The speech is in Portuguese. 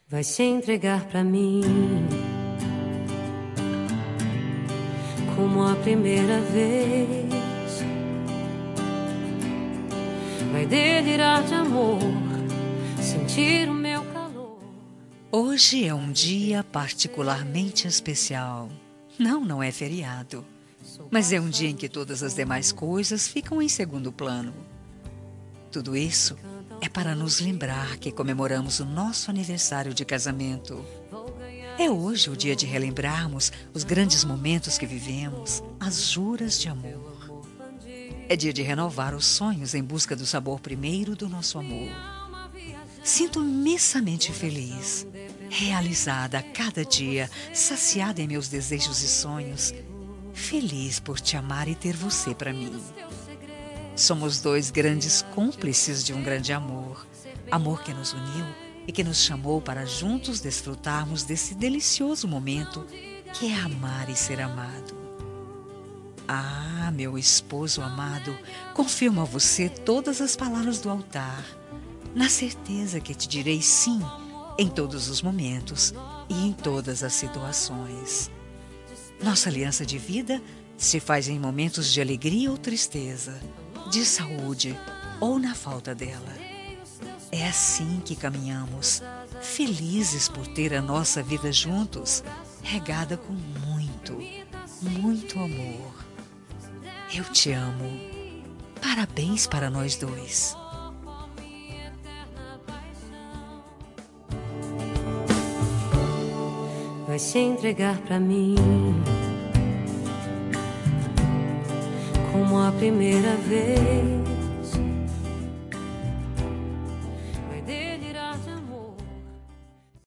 vai se entregar pra mim como a primeira vez. Vai delirar de amor, sentir o meu calor. Hoje é um dia particularmente especial. Não é feriado, mas é um dia em que todas as demais coisas ficam em segundo plano. Tudo isso é para nos lembrar que comemoramos o nosso aniversário de casamento. É hoje o dia de relembrarmos os grandes momentos que vivemos, as juras de amor. É dia de renovar os sonhos em busca do sabor primeiro do nosso amor. Sinto-me imensamente feliz, realizada a cada dia, saciada em meus desejos e sonhos, feliz por te amar e ter você para mim. Somos dois grandes cúmplices de um grande amor, amor que nos uniu e que nos chamou para juntos desfrutarmos desse delicioso momento que é amar e ser amado. Ah, meu esposo amado, confirmo a você todas as palavras do altar, na certeza que te direi sim em todos os momentos e em todas as situações. Nossa aliança de vida se faz em momentos de alegria ou tristeza, de saúde ou na falta dela. É assim que caminhamos, felizes por ter a nossa vida juntos, regada com muito, muito amor. Eu te amo. Parabéns para nós dois. Vai se entregar pra mim como a primeira vez.